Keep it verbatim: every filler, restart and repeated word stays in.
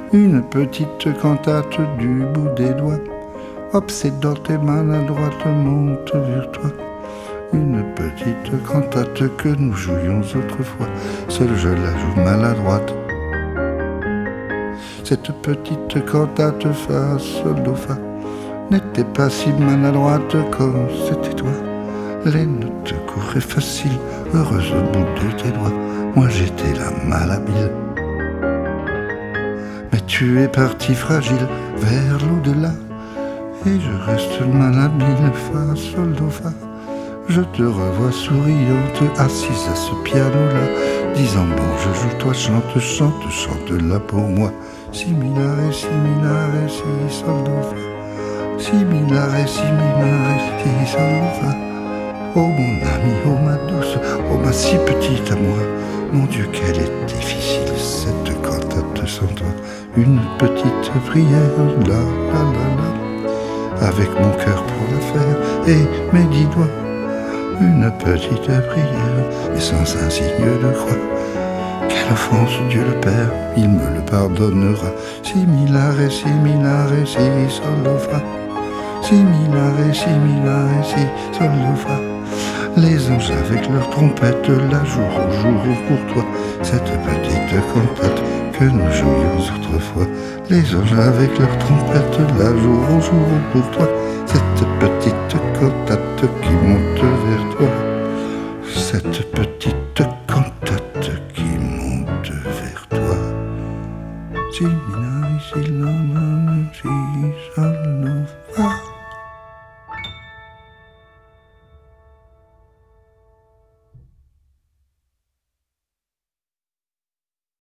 Une petite cantate du bout des doigts, obsédante et maladroite, monte vers toi. Une petite cantate que nous jouions autrefois, seul je la joue maladroite. Cette petite cantate fa, sol, do, fa n'était pas si maladroite quand c'était toi. Les notes couraient faciles, heureuses au bout de tes doigts. Moi j'étais la malhabile. Mais tu es parti fragile vers l'au-delà, et je reste malhabile, fa, sol, do, fa. Je te revois souriante, assise à ce piano-là, disant bon je joue, toi chante, chante, chante là pour moi. Si, mi, la, ré, si, mi, la, ré, si, sol, do, fa. Si, mi, la, ré, si, mi, la, ré, si, sol, do, fa. Oh mon ami, oh ma douce, oh ma si petite à moi. Mon Dieu, qu'elle est difficile cette cantate sans toi. Une petite prière, la, la, la, la, avec mon cœur pour la faire et mes dix doigts. Une petite prière, et sans un signe de croix. Quelle offense, Dieu le Père, il me le pardonnera. Si, mi, la, ré, si, mi, la, ré, si, sol, do, fa. Si, mi, la, ré, si, mi, la, ré, si, sol, do, fa. Les anges avec leurs trompettes la joueront, joueront pour toi. Cette petite cantate que nous jouions autrefois. Les anges avec leurs trompettes la joueront, joueront pour toi. Cette petite cantate qui monte vers toi. Cette petite cantate qui monte vers toi. Si